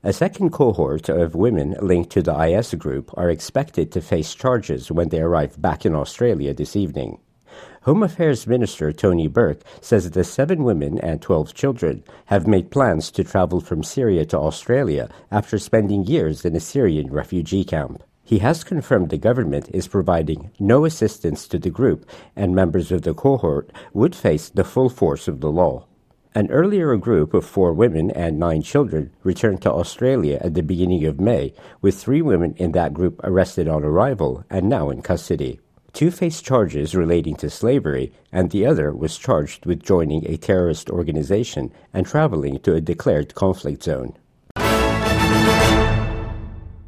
A second cohort of women linked to the IS group are expected to face charges when they arrive back in Australia this evening. Home Affairs Minister Tony Burke says the 7 women and 12 children have made plans to travel from Syria to Australia after spending years in a Syrian refugee camp. He has confirmed the government is providing no assistance to the group, and members of the cohort would face the full force of the law. An earlier group of 4 women and 9 children returned to Australia at the beginning of May, with 3 women in that group arrested on arrival and now in custody. 2 faced charges relating to slavery, and the other was charged with joining a terrorist organization and traveling to a declared conflict zone.